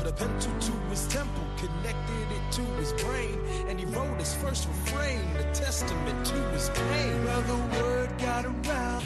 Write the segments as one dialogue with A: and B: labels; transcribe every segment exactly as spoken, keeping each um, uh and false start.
A: Put a pencil to his temple, connected it to his brain, and he wrote his first refrain, the testament to his pain. Well, the word got around.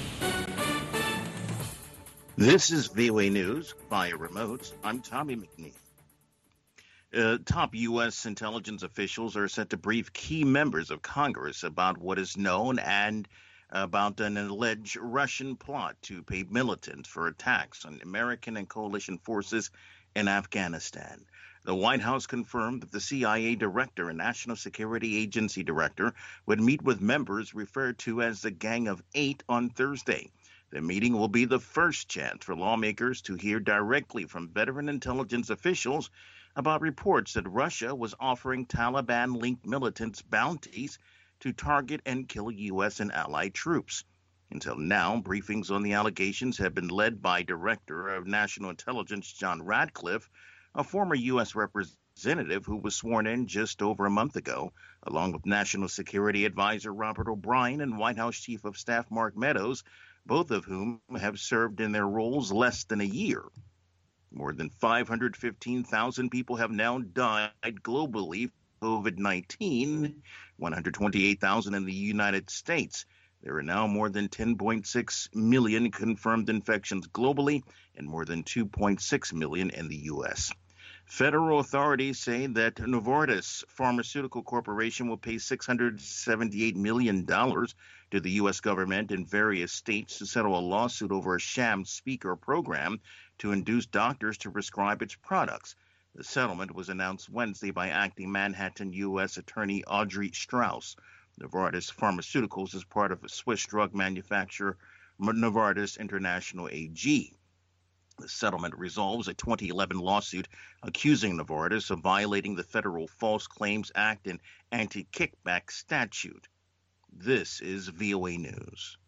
B: This is V O A News via remote. I'm Tommy McNeil. Uh, top U S intelligence officials are set to brief key members of Congress about what is known and about an alleged Russian plot to pay militants for attacks on American and coalition forces in Afghanistan. The White House confirmed that the C I A director and National Security Agency director would meet with members referred to as the Gang of Eight on Thursday. The meeting will be the first chance for lawmakers to hear directly from veteran intelligence officials about reports that Russia was offering Taliban-linked militants bounties to target and kill U S and allied troops. Until now, briefings on the allegations have been led by Director of National Intelligence John Radcliffe, a former U S representative who was sworn in just over a month ago, along with National Security Advisor Robert O'Brien and White House Chief of Staff Mark Meadows, both of whom have served in their roles less than a year. More than five hundred fifteen thousand people have now died globally from COVID nineteen, one hundred twenty-eight thousand in the United States. There are now more than ten point six million confirmed infections globally and more than two point six million in the U S. Federal authorities say that Novartis Pharmaceutical Corporation will pay six hundred seventy-eight million dollars to the U S government and various states to settle a lawsuit over a sham speaker program to induce doctors to prescribe its products. The settlement was announced Wednesday by acting Manhattan U S Attorney Audrey Strauss. Novartis Pharmaceuticals is part of a Swiss drug manufacturer, Novartis International A G. The settlement resolves a twenty eleven lawsuit accusing Novartis of violating the Federal False Claims Act and anti-kickback statute. This is V O A News.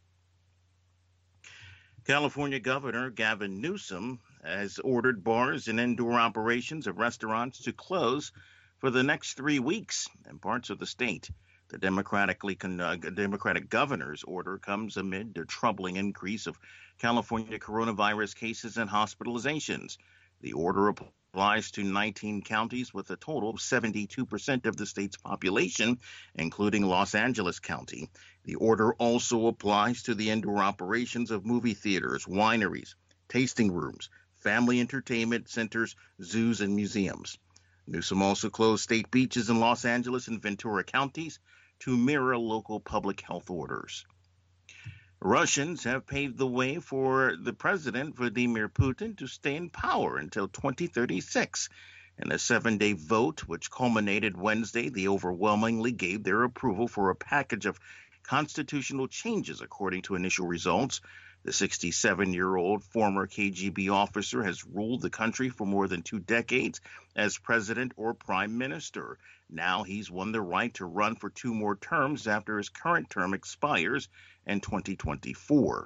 B: California Governor Gavin Newsom has ordered bars and indoor operations of restaurants to close for the next three weeks in parts of the state. The Democratically uh, Democratic governor's order comes amid the troubling increase of California coronavirus cases and hospitalizations. The order applies to nineteen counties with a total of seventy-two percent of the state's population, including Los Angeles County. The order also applies to the indoor operations of movie theaters, wineries, tasting rooms, family entertainment centers, zoos, and museums. Newsom also closed state beaches in Los Angeles and Ventura counties to mirror local public health orders. Russians have paved the way for the president, Vladimir Putin, to stay in power until twenty thirty-six. In a seven-day vote, which culminated Wednesday, they overwhelmingly gave their approval for a package of constitutional changes, according to initial results. The sixty-seven-year-old former K G B officer has ruled the country for more than two decades as president or prime minister. Now he's won the right to run for two more terms after his current term expires in twenty twenty-four.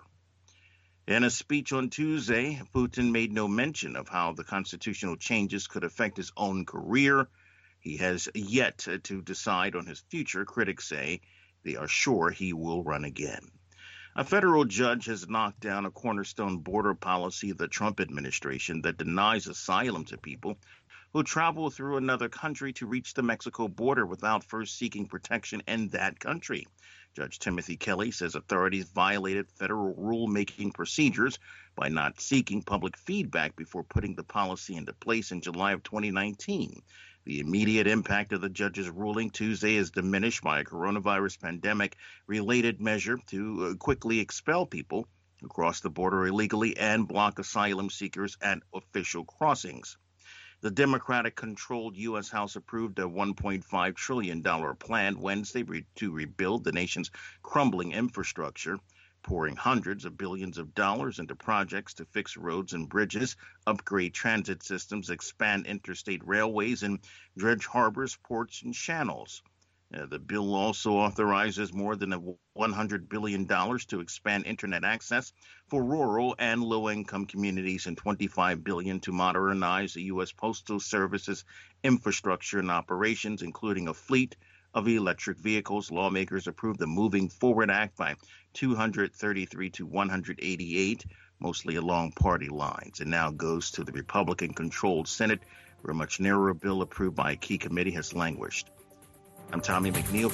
B: In a speech on Tuesday, Putin made no mention of how the constitutional changes could affect his own career. He has yet to decide on his future. Critics say they are sure he will run again. A federal judge has knocked down a cornerstone border policy of the Trump administration that denies asylum to people who travel through another country to reach the Mexico border without first seeking protection in that country. Judge Timothy Kelly says authorities violated federal rulemaking procedures by not seeking public feedback before putting the policy into place in July of twenty nineteen. The immediate impact of the judge's ruling Tuesday is diminished by a coronavirus pandemic-related measure to quickly expel people who cross the border illegally and block asylum seekers at official crossings. The Democratic-controlled U S House approved a one point five trillion dollars plan Wednesday to rebuild the nation's crumbling infrastructure, pouring hundreds of billions of dollars into projects to fix roads and bridges, upgrade transit systems, expand interstate railways, and dredge harbors, ports, and channels. Uh, the bill also authorizes more than one hundred billion dollars to expand internet access for rural and low-income communities and twenty-five billion dollars to modernize the U S Postal Service's infrastructure and operations, including a fleet of electric vehicles. Lawmakers approved the Moving Forward Act by two hundred thirty-three to one hundred eighty-eight. mostly along party lines, and now goes to the Republican-controlled Senate, where a much narrower bill approved by a key committee has languished. I'm Tommy McNeil.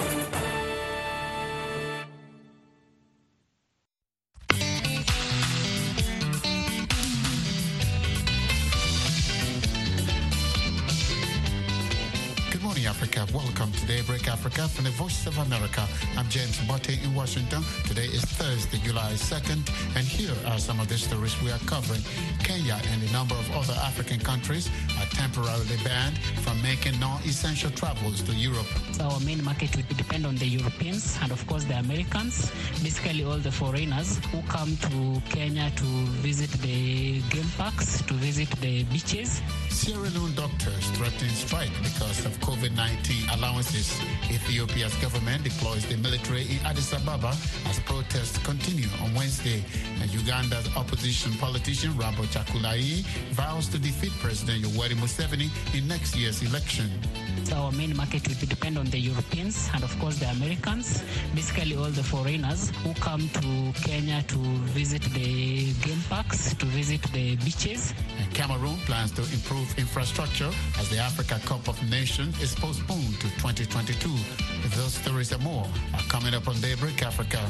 C: Africa. Welcome to Daybreak Africa from the Voice of America. I'm James Botte in Washington. Today is Thursday, July second, and here are some of the stories we are covering. Kenya and a number of other African countries are temporarily banned from making non-essential travels to Europe.
D: So our main market will depend on the Europeans and, of course, the Americans, basically all the foreigners who come to Kenya to visit the game parks, to visit the beaches.
C: Sierra Leone doctors threaten strike because of COVID nineteen allowances. Ethiopia's government deploys the military in Addis Ababa as protests continue on Wednesday. And Uganda's opposition politician Rambo Chakulai vows to defeat President Yoweri Museveni in next year's election.
D: So our main market will depend on the Europeans and, of course, the Americans, basically all the foreigners who come to Kenya to visit the game parks, to visit the beaches.
C: And Cameroon plans to improve infrastructure as the Africa Cup of Nations is postponed to twenty twenty-two. Those stories and more are coming up on Daybreak Africa.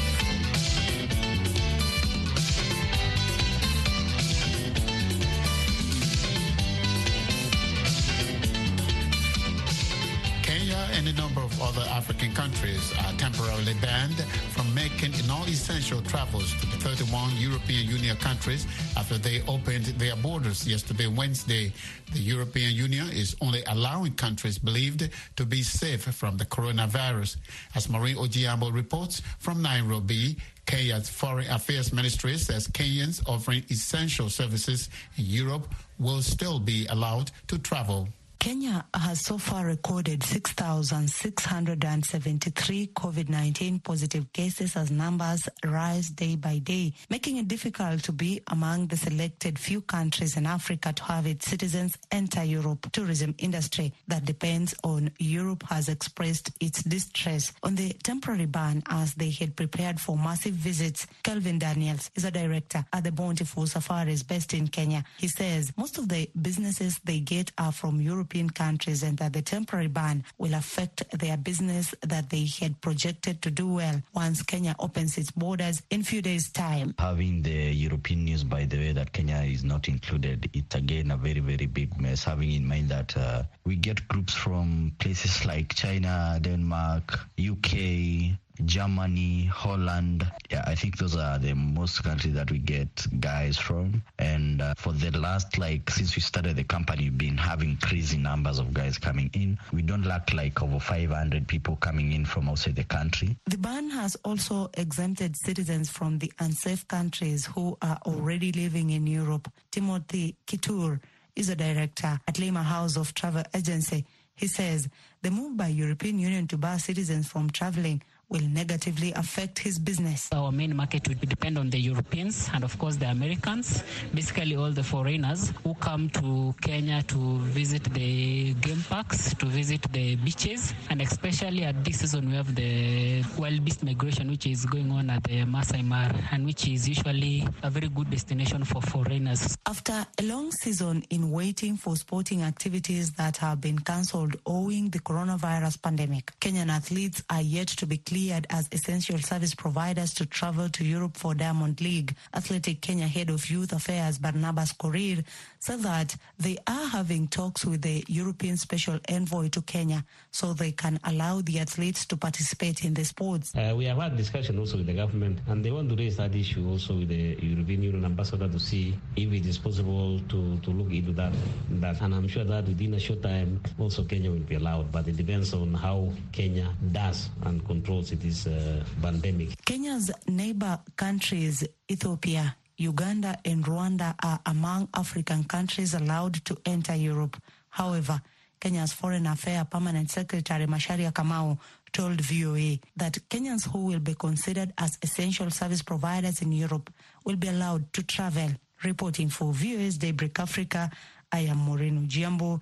C: And a number of other African countries are temporarily banned from making non-essential travels to the thirty-one European Union countries after they opened their borders yesterday, Wednesday. The European Union is only allowing countries believed to be safe from the coronavirus. As Maureen Ojiambo reports from Nairobi, Kenya's Foreign Affairs Ministry says Kenyans offering essential services in Europe will still be allowed to travel.
E: Kenya has so far recorded six thousand six hundred seventy-three COVID nineteen positive cases as numbers rise day by day, making it difficult to be among the selected few countries in Africa to have its citizens enter Europe. Tourism industry that depends on Europe has expressed its distress on the temporary ban as they had prepared for massive visits. Kelvin Daniels is a director at the Bountiful Safaris based in Kenya. He says most of the businesses they get are from European countries and that the temporary ban will affect their business that they had projected to do well once Kenya opens its borders in few days' time.
F: Having the European news, by the way, that Kenya is not included, it's again a very, very big mess, having in mind that uh, we get groups from places like China, Denmark, U K, Germany, Holland. Yeah, I think those are the most countries that we get guys from. And uh, for the last, like, since we started the company, we've been having crazy numbers of guys coming in. We don't lack like over five hundred people coming in from outside the country.
E: The ban has also exempted citizens from the unsafe countries who are already living in Europe. Timothy Kitur is a director at Lima House of Travel Agency. He says the move by European Union to bar citizens from traveling will negatively affect his business.
D: Our main market will depend on the Europeans and, of course, the Americans, basically all the foreigners who come to Kenya to visit the game parks, to visit the beaches, and especially at this season we have the wild beast migration which is going on at the Masai Mara and which is usually a very good destination for foreigners.
E: After a long season in waiting for sporting activities that have been cancelled owing the coronavirus pandemic, Kenyan athletes are yet to be cleared as essential service providers to travel to Europe for Diamond League. Athletic Kenya Head of Youth Affairs Barnabas Korir said that they are having talks with the European Special Envoy to Kenya so they can allow the athletes to participate in the sports.
G: Uh, we have had discussion also with the government and they want to raise that issue also with the European Union ambassador to see if it is possible to, to look into that, that. And I'm sure that within a short time also Kenya will be allowed, but it depends on how Kenya does and controls this uh, pandemic.
E: Kenya's neighbor countries, Ethiopia, Uganda and Rwanda, are among African countries allowed to enter Europe. However, Kenya's Foreign Affairs Permanent Secretary Macharia Kamau told V O A that Kenyans who will be considered as essential service providers in Europe will be allowed to travel. Reporting for V O A's Daybreak Africa, I am Maureen Ojiambo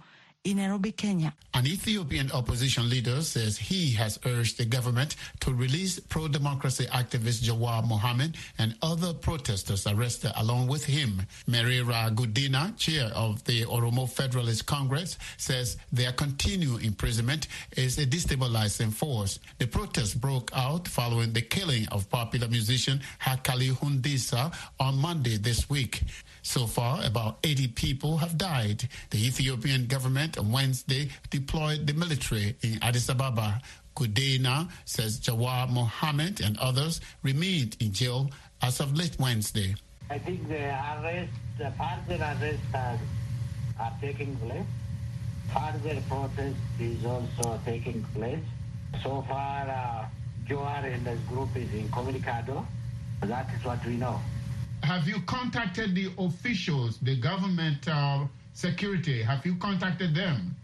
E: in Nairobi, Kenya.
C: An Ethiopian opposition leader says he has urged the government to release pro-democracy activist Jawar Mohammed and other protesters arrested along with him. Merera Gudina, chair of the Oromo Federalist Congress, says their continued imprisonment is a destabilizing force. The protest broke out following the killing of popular musician Hakali Hundisa on Monday this week. So far, about eighty people have died. The Ethiopian government on Wednesday deployed the military in Addis Ababa. Kudena says Jawar Mohammed and others remained in jail as of late Wednesday.
H: I think the arrest, the further arrests are, are taking place. Further protest is also taking place. So far, uh, Jawar and his group is incommunicado. That is what we know.
C: Have you contacted the officials, the government uh, security? Have you contacted them?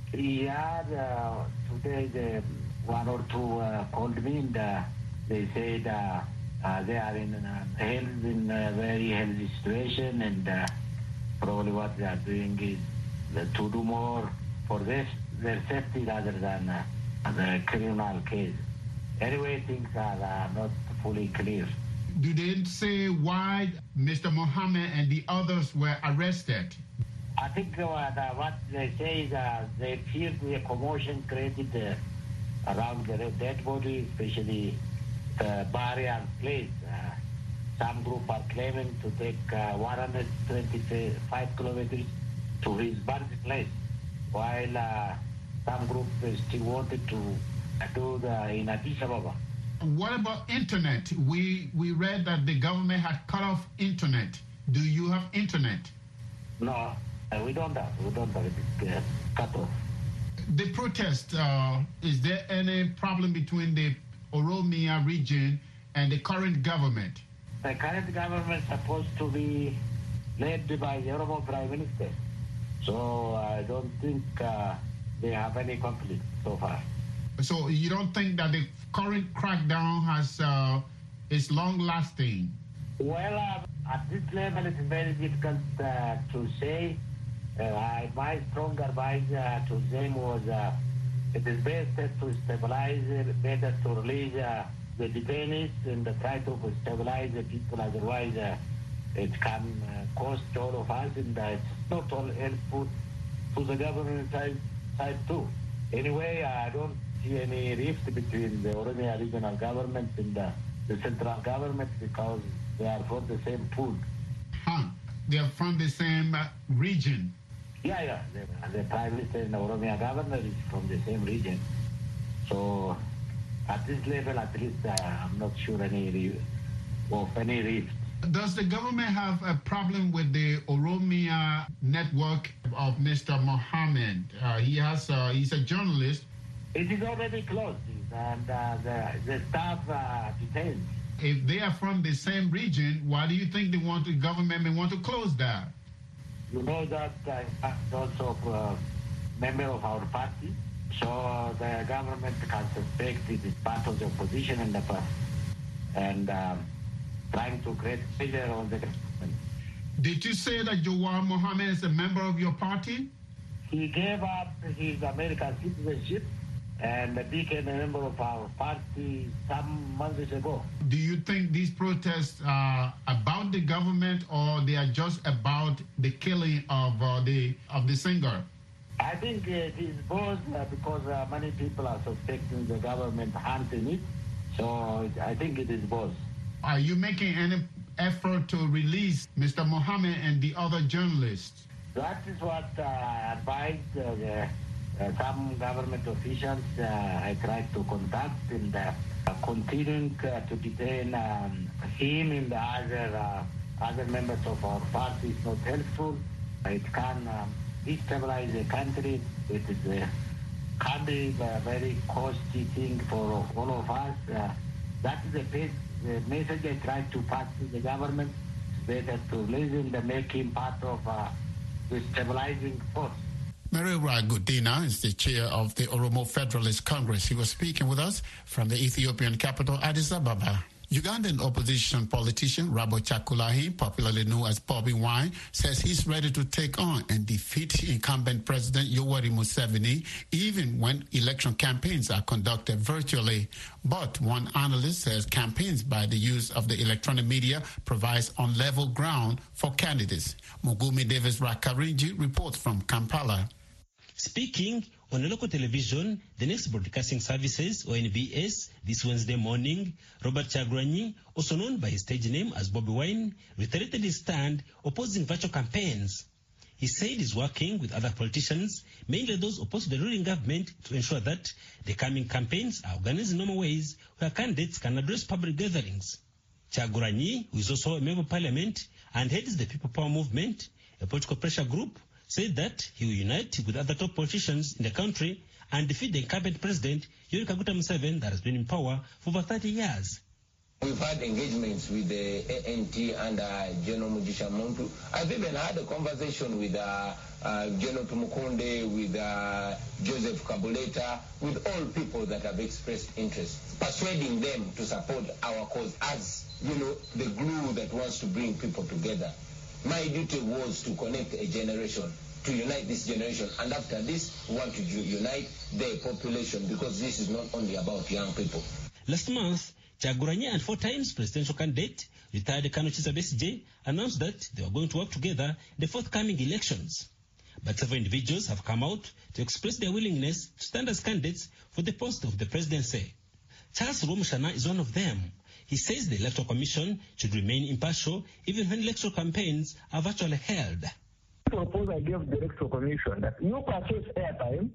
H: Yeah, uh, today the one or two uh, called me and uh, they said uh, uh, they are in a, health, in a very healthy situation, and uh, probably what they are doing is uh, to do more for this, their safety rather than uh, the criminal case. Anyway, things are uh, not fully clear.
C: Do they say why Mister Mohammed and the others were arrested?
H: I think uh, the, what they say is uh, they fear the commotion created uh, around the dead body, especially the burial place. Uh, some group are claiming to take uh, one hundred twenty-five kilometers to his birthplace, while uh, some group still wanted to do the in Addis Ababa.
C: What about internet? We we read that the government had cut off internet. Do you have internet?
H: No, uh, we don't have. We don't have it uh, cut off.
C: The protest, uh, is there any problem between the Oromia region and the current government?
H: The current government is supposed to be led by the Oromo Prime Minister. So I don't think uh, they have any conflict so far.
C: So you don't think that the current crackdown has uh, is long-lasting?
H: Well, uh, at this level, it's very difficult uh, to say. Uh, I, my strong advice uh, to them was uh, it is best to stabilize it, better to release uh, the detainees and try to stabilize the people. Otherwise, uh, it can uh, cost all of us, and uh, it's not all helpful to the government side, side too. Anyway, I don't see any rift between the Oromia regional government and the, the central government because they are from the same pool.
C: Huh. They are from the same uh, region.
H: Yeah, yeah. The, the Prime Minister and the Oromia governor is from the same region. So at this level, at least, uh, I'm not sure any of any rift.
C: Does the government have a problem with the Oromia network of Mister Mohammed? Uh, he has, uh, he's a journalist.
H: It is already closed, and uh, the, the staff uh, detained.
C: If they are from the same region, why do you think they want the government may want to close that?
H: You know that uh, also a uh, member of our party, so the government can suspect it is part of the opposition in the past, and um, trying to create pressure on the government.
C: Did you say that Jawar Mohammed is a member of your party?
H: He gave up his American citizenship and became a member of our party some months ago.
C: Do you think these protests are about the government, or they are just about the killing of uh, the of the singer?
H: I think it is both uh, because uh, many people are suspecting the government hand in it. So I think it is both.
C: Are you making any effort to release Mister Mohammed and the other journalists?
H: That is what uh, I advised uh, the, uh, some government officials. Uh, I tried to contact, and uh, continuing uh, to detain um, him and the other, uh, other members of our party is not helpful. It can um, destabilize the country. It is, uh, can be a very costly thing for all of us. Uh, that is the, best, the message I tried to pass to the government. It's better to listen and make him part of uh, the stabilizing force.
C: Merera Gudina is the chair of the Oromo Federalist Congress. He was speaking with us from the Ethiopian capital, Addis Ababa. Ugandan opposition politician Rabo Chakulahi, popularly known as Bobby Wine, says he's ready to take on and defeat incumbent President Yoweri Museveni, even when election campaigns are conducted virtually. But one analyst says campaigns by the use of the electronic media provides unlevel ground for candidates. Mugumi Davis Rakarinji reports from Kampala.
G: Speaking on a local television, the Next Broadcasting Services, or N B S, this Wednesday morning, Robert Kyagulanyi, also known by his stage name as Bobby Wine, reiterated his stand opposing virtual campaigns. He said he's working with other politicians, mainly those opposed to the ruling government, to ensure that the coming campaigns are organized in normal ways where candidates can address public gatherings. Kyagulanyi, who is also a member of parliament and heads the People Power Movement, a political pressure group, said that he will unite with other top politicians in the country and defeat the incumbent president, Yoweri Kaguta Museveni, that has been in power for over thirty years.
I: We've had engagements with the A N T and uh, General Mugisha Muntu. I've even had a conversation with uh, uh, General Tumukunde, with uh, Joseph Kabuleta, with all people that have expressed interest, persuading them to support our cause as, you know, the glue that wants to bring people together. My duty was to connect a generation, to unite this generation, and after this, we want to unite the population, because this is not only about young people.
G: Last month, Kyagulanyi and four times presidential candidate, retired Kanu Kizza Besigye, announced that they were going to work together in the forthcoming elections. But several individuals have come out to express their willingness to stand as candidates for the post of the presidency. Charles Rumushana is one of them. He says the Electoral Commission should remain impartial even when electoral campaigns are virtually held.
J: The proposal I gave the Electoral Commission that you purchase airtime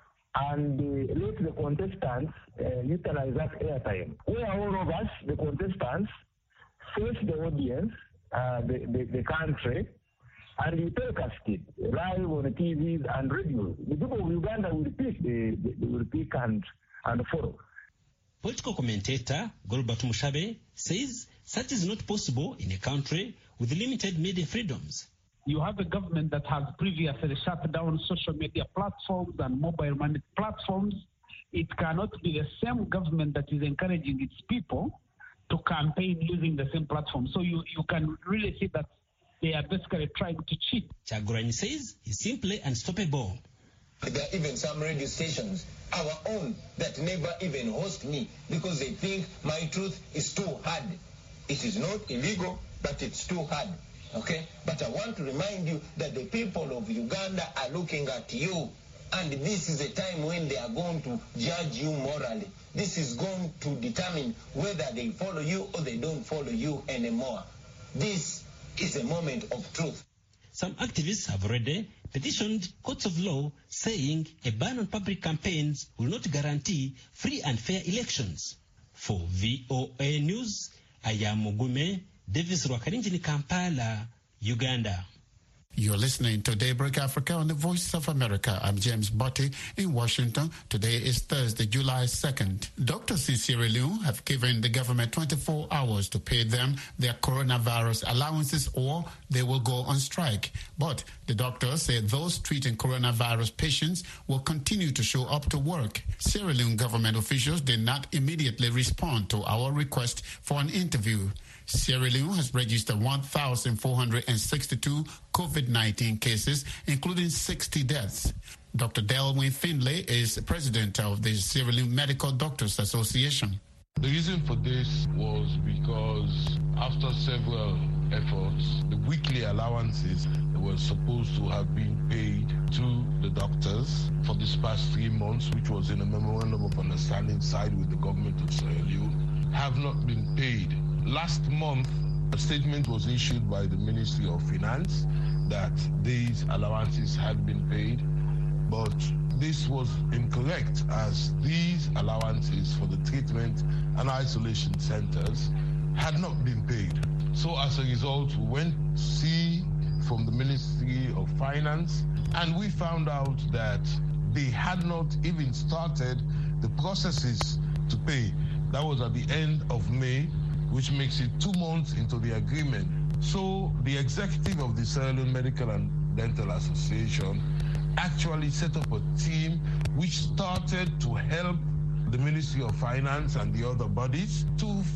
J: and uh, let the contestants uh, utilize that airtime. Where all of us, the contestants, face the audience, uh, the, the, the country, and you telecast it live on the T Vs and radios. The people of Uganda will pick, they, they, they will pick and, and follow.
G: Political commentator Golbert Mushabe says such is not possible in a country with limited media freedoms.
K: You have a government that has previously shut down social media platforms and mobile money platforms. It cannot be the same government that is encouraging its people to campaign using the same platform. So you, you can really see that they are basically trying to cheat.
G: Kyagulanyi says he's simply unstoppable.
I: There are even some radio stations, our own, that never even host me because they think my truth is too hard. It is not illegal, but it's too hard. Okay? But I want to remind you that the people of Uganda are looking at you, and this is a time when they are going to judge you morally. This is going to determine whether they follow you or they don't follow you anymore. This is a moment of truth.
G: Some activists have already petitioned courts of law saying a ban on public campaigns will not guarantee free and fair elections. For V O A News, I am Mugume Davis Rwakarinji, Kampala, Uganda.
C: You're listening to Daybreak Africa on the Voice of America. I'm James Botti in Washington. Today is Thursday, July second. Doctors in Sierra Leone have given the government twenty-four hours to pay them their coronavirus allowances or they will go on strike. But the doctors say those treating coronavirus patients will continue to show up to work. Sierra Leone government officials did not immediately respond to our request for an interview. Sierra Leone has registered one thousand four hundred sixty-two COVID nineteen cases, including sixty deaths. Doctor Delwyn Findlay is president of the Sierra Leone Medical Doctors Association.
L: The reason for this was because after several efforts, the weekly allowances that were supposed to have been paid to the doctors for this past three months, which was in a memorandum of understanding signed with the government of Sierra Leone, have not been paid. Last month, a statement was issued by the Ministry of Finance that these allowances had been paid, but this was incorrect as these allowances for the treatment and isolation centers had not been paid. So as a result, we went to see from the Ministry of Finance and we found out that they had not even started the processes to pay. That was at the end of May, which makes it two months into the agreement. So the executive of the Sierra Leone Medical and Dental Association actually set up a team which started to help the Ministry of Finance and the other bodies to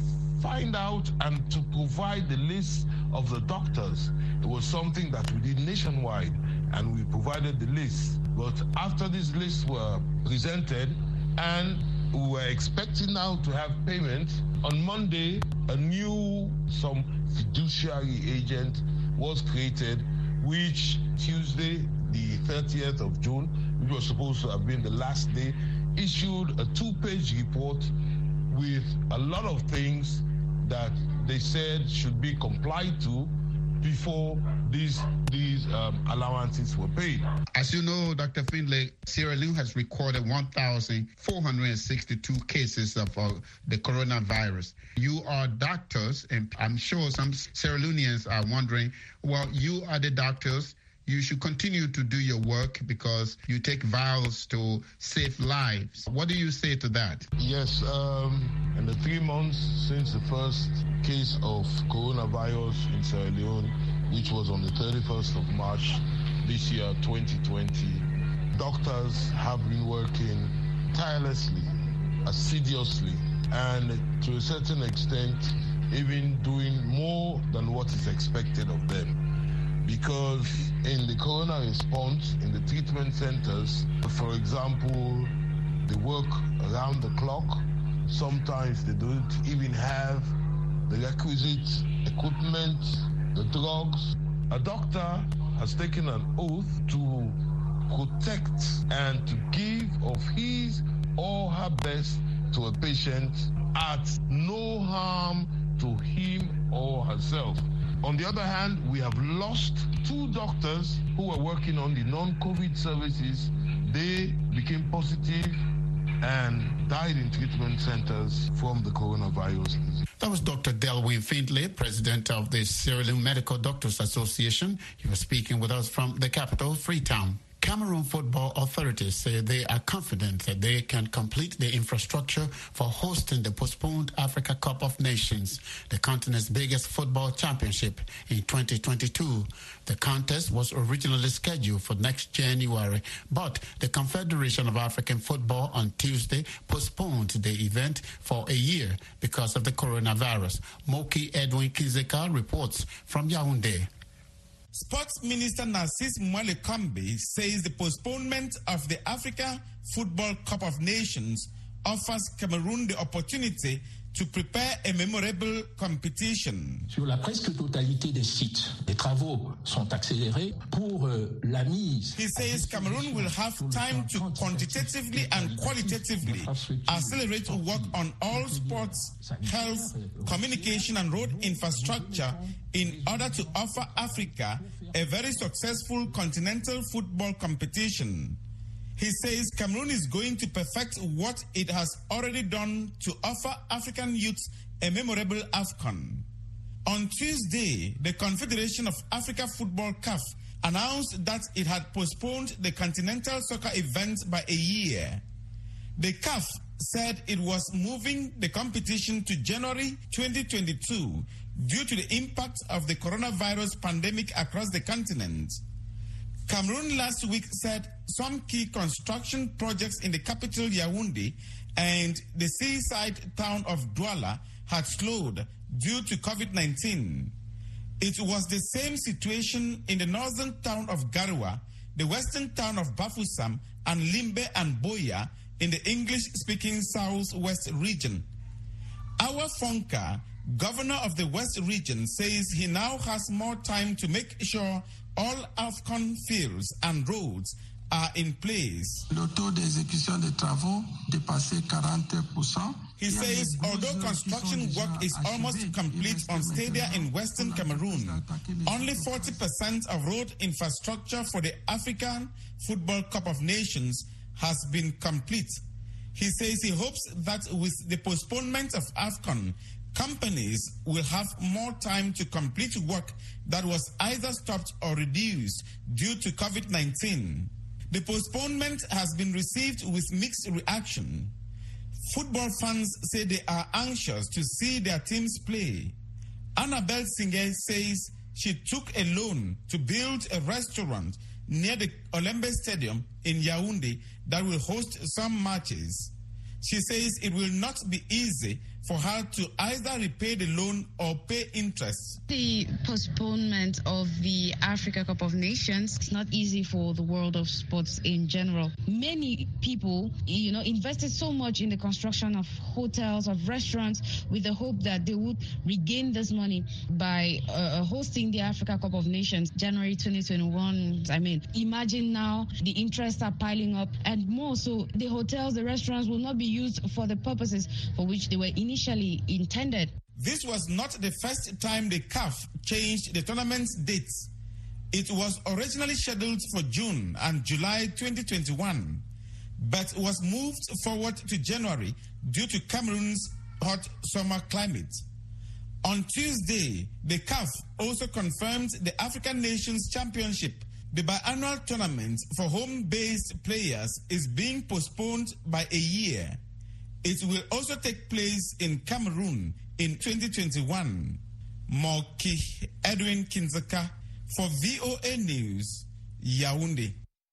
L: find out and to provide the list of the doctors. It was something that we did nationwide, and we provided the list. But after these lists were presented, and we were expecting now to have payment, on Monday, a new, some fiduciary agent was created, which Tuesday, the thirtieth of June, which was supposed to have been the last day, issued a two-page report with a lot of things that they said should be complied to before these these um, allowances were paid.
C: As you know, Doctor Findlay, Sierra Leone has recorded one thousand four hundred sixty-two cases of uh, the coronavirus. You are doctors, and I'm sure some Sierra Leoneans are wondering, well, you are the doctors. You should continue to do your work because you take vows to save lives. What do you say to that?
L: Yes, um, in the three months since the first case of coronavirus in Sierra Leone, which was on the thirty-first of March this year, twenty twenty, doctors have been working tirelessly, assiduously, and to a certain extent, even doing more than what is expected of them. Because in the corona response, in the treatment centers, for example, they work around the clock. Sometimes they don't even have the requisite equipment, the drugs. A doctor has taken an oath to protect and to give of his or her best to a patient at no harm to him or herself. On the other hand, we have lost two doctors who were working on the non-COVID services. They became positive and died in treatment centers from the coronavirus.
C: That was Doctor Delwyn Findlay, president of the Sierra Leone Medical Doctors Association. He was speaking with us from the capital, Freetown. Cameroon football authorities say they are confident that they can complete the infrastructure for hosting the postponed Africa Cup of Nations, the continent's biggest football championship, in twenty twenty-two. The contest was originally scheduled for next January, but the Confederation of African Football on Tuesday postponed the event for a year because of the coronavirus. Moki Edwin Kizeka reports from Yaoundé.
M: Sports Minister Narcisse Mwale-Kombe says the postponement of the Africa Football Cup of Nations offers Cameroon the opportunity to prepare a memorable competition.
N: Sur la presque totalité des sites, les travaux sont accélérés pour euh, la mise.
M: He says Cameroon will have time to quantitatively and qualitatively accelerate work on all sports, health, communication and road infrastructure in order to offer Africa a very successful continental football competition. He says Cameroon is going to perfect what it has already done to offer African youths a memorable AFCON. On Tuesday, the Confederation of Africa Football C A F announced that it had postponed the continental soccer event by a year. The C A F said it was moving the competition to January twenty twenty-two due to the impact of the coronavirus pandemic across the continent. Cameroon last week said some key construction projects in the capital Yaoundé and the seaside town of Douala had slowed due to COVID nineteen. It was the same situation in the northern town of Garoua, the western town of Bafoussam, and Limbe and Boya in the English-speaking southwest region. Awa Fonka, governor of the West region, says he now has more time to make sure all AFCON fields and roads are in place.
O: Le taux d'exécution des travaux dépassait quarante pour cent.
M: He says although construction work is almost complete on stadia in Western Cameroon, only forty percent of road infrastructure for the African Football Cup of Nations has been complete. He says he hopes that with the postponement of AFCON, companies will have more time to complete work that was either stopped or reduced due to COVID nineteen. The postponement has been received with mixed reaction. Football fans say they are anxious to see their teams play. Annabelle Singer says she took a loan to build a restaurant near the Olembe Stadium in Yaoundé that will host some matches. She says it will not be easy for her to either repay the loan or pay interest.
P: The postponement of the Africa Cup of Nations, it's not easy for the world of sports in general. Many people, you know, invested so much in the construction of hotels, of restaurants, with the hope that they would regain this money by uh, hosting the Africa Cup of Nations January twenty twenty-one. I mean, imagine now the interests are piling up and more. So the hotels, the restaurants will not be used for the purposes for which they were initially intended.
M: This was not the first time the C A F changed the tournament's dates. It was originally scheduled for June and July twenty twenty-one, but was moved forward to January due to Cameroon's hot summer climate. On Tuesday, the C A F also confirmed the African Nations Championship. The biannual tournament for home-based players is being postponed by a year. It will also take place in Cameroon in twenty twenty-one. Moki Edwin Kinzaka for V O A News, Yaoundé.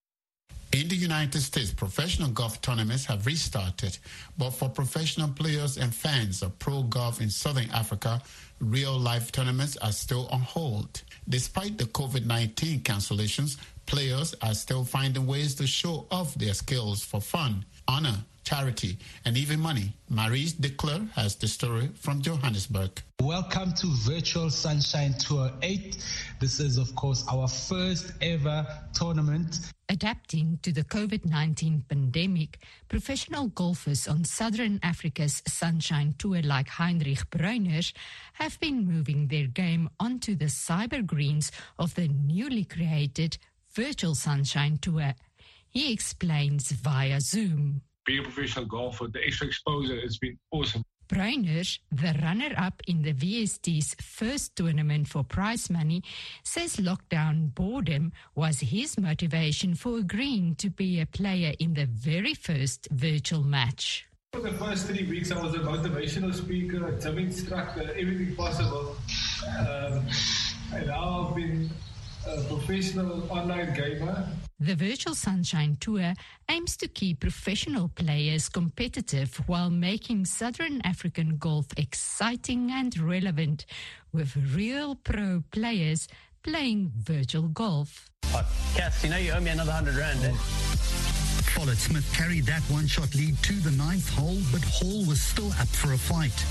C: In the United States, professional golf tournaments have restarted, but for professional players and fans of pro golf in Southern Africa, real-life tournaments are still on hold. Despite the COVID nineteen cancellations, players are still finding ways to show off their skills for fun, honor, charity, and even money. Maurice de Clercq has the story from Johannesburg.
Q: Welcome to Virtual Sunshine Tour eight. This is, of course, our first ever tournament.
R: Adapting to the COVID nineteen pandemic, professional golfers on Southern Africa's Sunshine Tour like Heinrich Bruyners have been moving their game onto the cyber greens of the newly created Virtual Sunshine Tour. He explains via Zoom.
S: Being a professional golfer, the extra exposure has been awesome.
R: Bruyners, the runner-up in the V S T's first tournament for prize money, says lockdown boredom was his motivation for agreeing to be a player in the very first virtual match.
S: For the first three weeks, I was a motivational speaker, a gym instructor, everything possible. Um, and now I've been a professional online gamer.
R: The Virtual Sunshine Tour aims to keep professional players competitive while making Southern African golf exciting and relevant, with real pro players playing virtual golf.
T: Oh, Cass, you know you owe me another hundred rand, eh?
U: Follett Smith carried that one-shot lead to the ninth hole, but Hall was still up for a fight.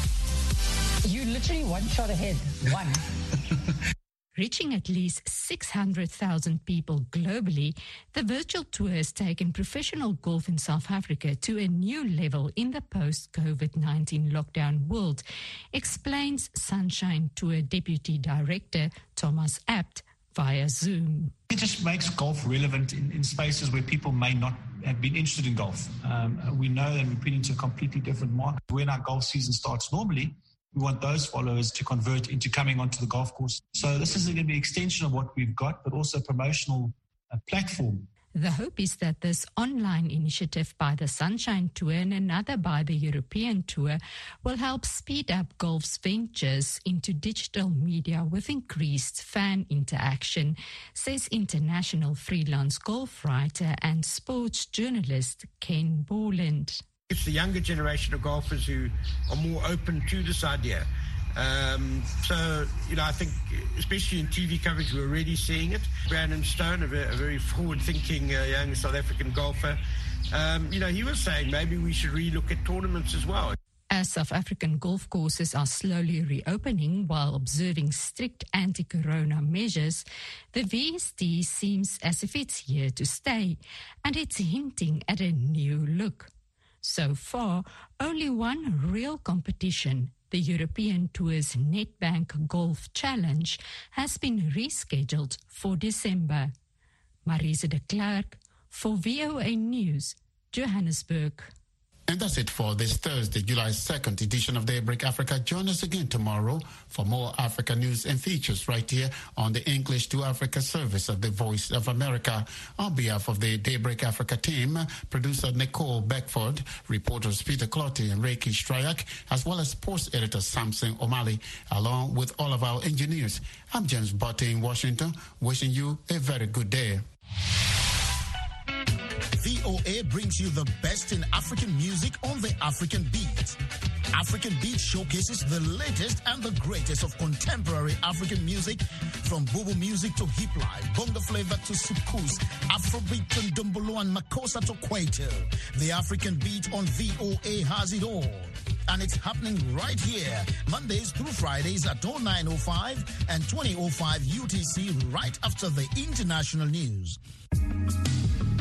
V: You literally one shot ahead. One.
R: Reaching at least six hundred thousand people globally, the virtual tour has taken professional golf in South Africa to a new level in the post-COVID nineteen lockdown world, explains Sunshine Tour Deputy Director Thomas Abt via Zoom.
W: It just makes golf relevant in, in spaces where people may not have been interested in golf. Um, we know that we've been into a completely different market. When our golf season starts normally, we want those followers to convert into coming onto the golf course. So this is going to be an extension of what we've got, but also a promotional uh, platform.
R: The hope is that this online initiative by the Sunshine Tour and another by the European Tour will help speed up golf's ventures into digital media with increased fan interaction, says international freelance golf writer and sports journalist Ken Borland.
X: It's the younger generation of golfers who are more open to this idea. Um, so, you know, I think, especially in T V coverage, we're already seeing it. Brandon Stone, a very, a very forward-thinking uh, young South African golfer, um, you know, he was saying maybe we should relook at tournaments as well.
R: As South African golf courses are slowly reopening while observing strict anti-corona measures, the V S T seems as if it's here to stay, and it's hinting at a new look. So far, only one real competition, the European Tour's Nedbank Golf Challenge, has been rescheduled for December. Maurice de Clercq for V O A News, Johannesburg.
C: And that's it for this Thursday, July second edition of Daybreak Africa. Join us again tomorrow for more Africa news and features right here on the English to Africa service of the Voice of America. On behalf of the Daybreak Africa team, producer Nicole Beckford, reporters Peter Clotty and Reiki Stryak, as well as sports editor Samson O'Malley, along with all of our engineers. I'm James Botte in Washington, wishing you a very good day.
Y: V O A brings you the best in African music on the African beat.
A: African Beat showcases the latest and the greatest of contemporary African music, from Bobo music to hip life, bongo flavor to soukous, Afrobeat to Ndombolo and Makossa to Kwaito. The African Beat on V O A has it all. And it's happening right here, Mondays through Fridays at oh nine oh five and twenty oh five U T C, right after the international news.